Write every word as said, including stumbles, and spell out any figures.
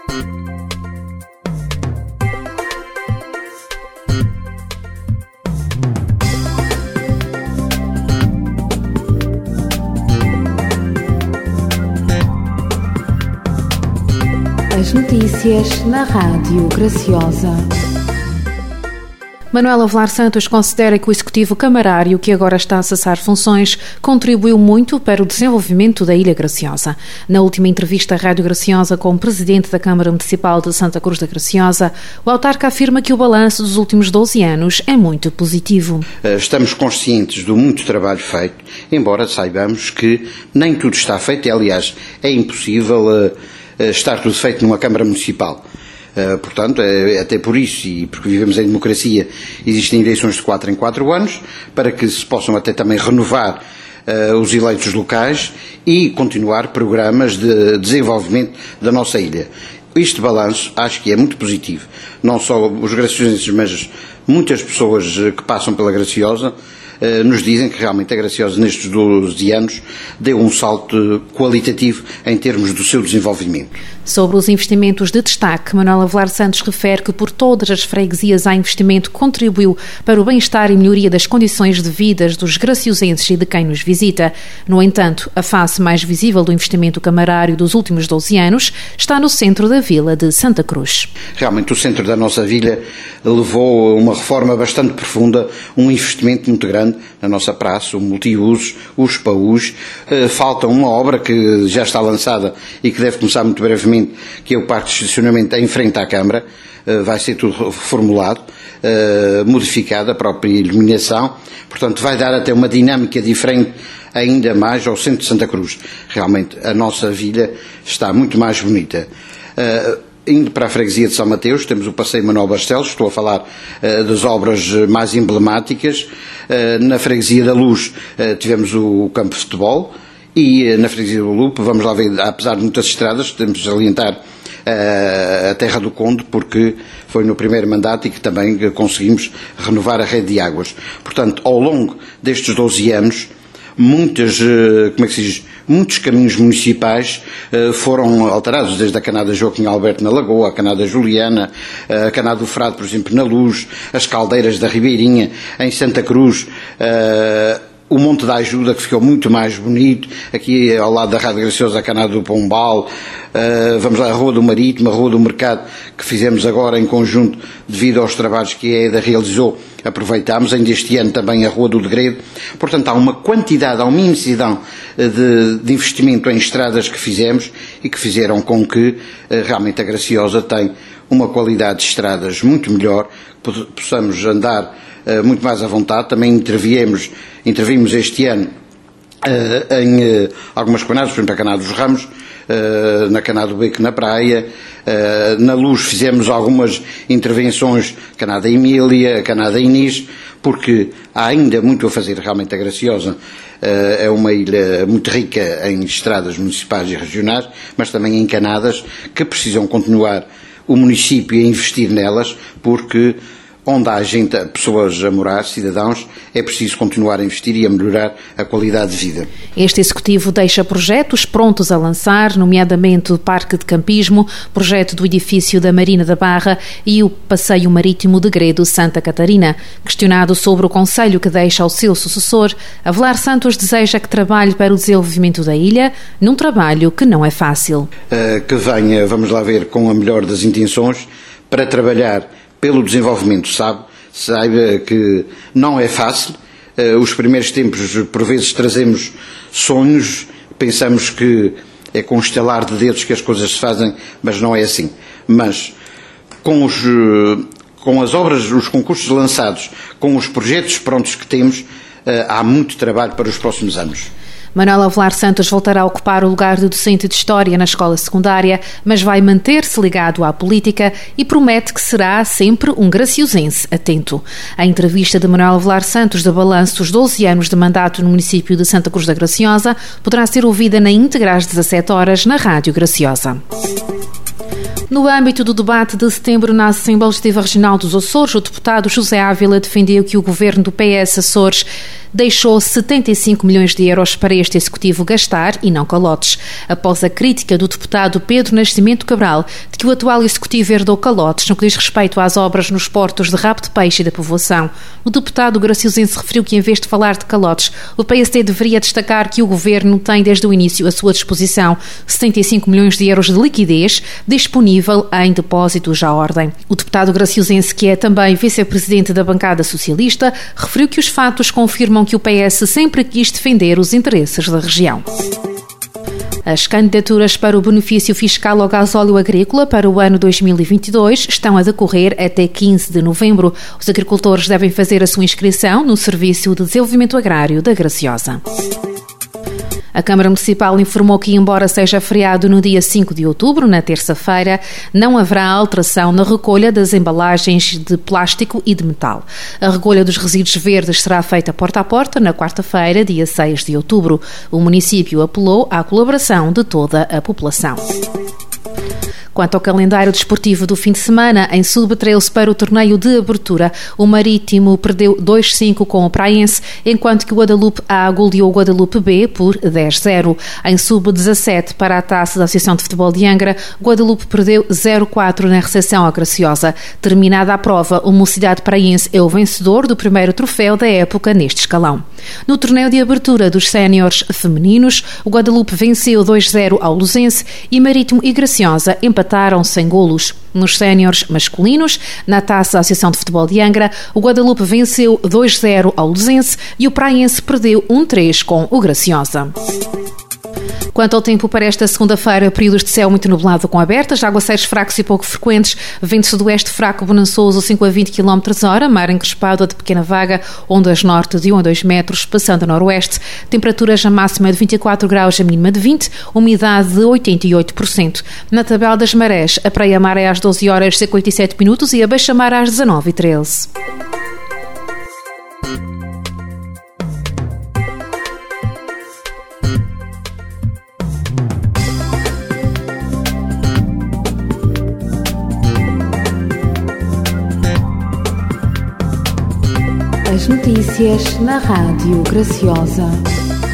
As notícias na Rádio Graciosa. Manuel Avelar Santos considera que o Executivo Camarário, que agora está a cessar funções, contribuiu muito para o desenvolvimento da Ilha Graciosa. Na última entrevista à Rádio Graciosa com o Presidente da Câmara Municipal de Santa Cruz da Graciosa, o autarca afirma que o balanço dos últimos doze anos é muito positivo. Estamos conscientes do muito trabalho feito, embora saibamos que nem tudo está feito e, aliás, é impossível uh, estar tudo feito numa Câmara Municipal. Uh, portanto, é, até por isso, e porque vivemos em democracia, existem eleições de quatro em quatro anos, para que se possam até também renovar uh, os eleitos locais e continuar programas de desenvolvimento da nossa ilha. Este balanço acho que é muito positivo, não só os graciosenses, mas muitas pessoas que passam pela Graciosa uh, nos dizem que realmente a Graciosa nestes doze anos deu um salto qualitativo em termos do seu desenvolvimento. Sobre os investimentos de destaque, Manuel Avelar Santos refere que por todas as freguesias há investimento que contribuiu para o bem-estar e melhoria das condições de vida dos graciosenses e de quem nos visita. No entanto, a face mais visível do investimento camarário dos últimos doze anos está no centro da vila de Santa Cruz. Realmente o centro da nossa vila levou uma reforma bastante profunda, um investimento muito grande na nossa praça, o multiusos, os paús. Falta uma obra que já está lançada e que deve começar muito brevemente, que é o parque de estacionamento em frente à Câmara. Vai ser tudo reformulado, modificada a própria iluminação, portanto vai dar até uma dinâmica diferente ainda mais ao centro de Santa Cruz. Realmente a nossa vila está muito mais bonita. Indo para a freguesia de São Mateus, temos o Passeio Manuel Bastelos, estou a falar uh, das obras mais emblemáticas. Uh, na freguesia da Luz uh, tivemos o campo de futebol e uh, na freguesia do Lupo, vamos lá ver, apesar de muitas estradas, temos de salientar uh, a Terra do Conde, porque foi no primeiro mandato e que também conseguimos renovar a rede de águas. Portanto, ao longo destes doze anos, muitas, como é que se diz, muitos caminhos municipais uh, foram alterados, desde a Canada Joaquim Alberto na Lagoa, a Canada Juliana, a Canada do Frado, por exemplo, na Luz, as caldeiras da Ribeirinha, em Santa Cruz, uh, o Monte da Ajuda, que ficou muito mais bonito, aqui ao lado da Rádio Graciosa, a Canada do Pombal, uh, vamos lá, a Rua do Marítimo, a Rua do Mercado, que fizemos agora em conjunto, devido aos trabalhos que a EDA realizou, aproveitámos, ainda este ano também a Rua do Degredo. Portanto, há uma quantidade, há uma imensidão de, de investimento em estradas que fizemos e que fizeram com que uh, realmente a Graciosa tem uma qualidade de estradas muito melhor, que possamos andar uh, muito mais à vontade. Também interviemos, intervimos este ano uh, em uh, algumas canadas, por exemplo, a Canada dos Ramos, uh, na Canada do Beco na Praia, uh, na Luz fizemos algumas intervenções, Canada Emília, Canada Inês, porque há ainda muito a fazer. Realmente a Graciosa uh, é uma ilha muito rica em estradas municipais e regionais, mas também em canadas que precisam continuar o município a investir nelas, porque onde há gente, pessoas a morar, cidadãos, é preciso continuar a investir e a melhorar a qualidade de vida. Este Executivo deixa projetos prontos a lançar, nomeadamente o Parque de Campismo, projeto do edifício da Marina da Barra e o Passeio Marítimo de Gredo Santa Catarina. Questionado sobre o conselho que deixa ao seu sucessor, Avelar Santos deseja que trabalhe para o desenvolvimento da ilha, num trabalho que não é fácil. Uh, que venha, vamos lá ver, com a melhor das intenções, para trabalhar pelo desenvolvimento. Sabe, saiba que não é fácil. Uh, os primeiros tempos, por vezes, trazemos sonhos, pensamos que é com um estalar de dedos que as coisas se fazem, mas não é assim. Mas com, os, uh, com as obras, os concursos lançados, com os projetos prontos que temos, uh, há muito trabalho para os próximos anos. Manuel Avelar Santos voltará a ocupar o lugar de docente de História na escola secundária, mas vai manter-se ligado à política e promete que será sempre um graciosense atento. A entrevista de Manuel Avelar Santos de balanço dos doze anos de mandato no município de Santa Cruz da Graciosa poderá ser ouvida na íntegra às dezassete horas na Rádio Graciosa. No âmbito do debate de setembro na Assembleia Legislativa Regional dos Açores, o deputado José Ávila defendeu que o governo do P S Açores deixou setenta e cinco milhões de euros para este executivo gastar e não calotes, após a crítica do deputado Pedro Nascimento Cabral de que o atual executivo herdou calotes no que diz respeito às obras nos portos de Rabo de Peixe e da Povoação. O deputado graciosense referiu que, em vez de falar de calotes, o P S D deveria destacar que o governo tem desde o início à sua disposição setenta e cinco milhões de euros de liquidez disponível em depósitos à ordem. O deputado graciosense, que é também vice-presidente da bancada socialista, referiu que os fatos confirmam que o P S sempre quis defender os interesses da região. As candidaturas para o benefício fiscal ao gasóleo agrícola para o ano dois mil e vinte e dois estão a decorrer até quinze de novembro. Os agricultores devem fazer a sua inscrição no Serviço de Desenvolvimento Agrário da Graciosa. A Câmara Municipal informou que, embora seja feriado no dia cinco de outubro, na terça-feira, não haverá alteração na recolha das embalagens de plástico e de metal. A recolha dos resíduos verdes será feita porta a porta na quarta-feira, dia seis de outubro. O município apelou à colaboração de toda a população. Quanto ao calendário desportivo do fim de semana, em sub treze para o torneio de abertura, o Marítimo perdeu dois a cinco com o Praense, enquanto que o Guadalupe A goleou o Guadalupe B por dez a zero. Em sub dezassete para a Taça da Associação de Futebol de Angra, Guadalupe perdeu zero a quatro na recepção à Graciosa. Terminada a prova, o Mocidade Praense é o vencedor do primeiro troféu da época neste escalão. No torneio de abertura dos séniores femininos, o Guadalupe venceu dois a zero ao Luzense e Marítimo e Graciosa empataram sem golos. Nos séniores masculinos, na Taça da Associação de Futebol de Angra, o Guadalupe venceu dois a zero ao Luzense e o Praense perdeu um a três com o Graciosa. Quanto ao tempo para esta segunda-feira, períodos de céu muito nublado com abertas, aguaceiros fracos e pouco frequentes, vento sudoeste fraco bonançoso cinco a vinte quilómetros por hora, mar encrespado de pequena vaga, ondas norte de um a dois metros, passando a noroeste, temperaturas a máxima de vinte e quatro graus, a mínima de vinte, umidade de oitenta e oito por cento. Na tabela das marés, a Praia Mar é às doze horas e cinquenta e sete minutos e a Baixa Mar às dezanove e treze. As notícias na Rádio Graciosa.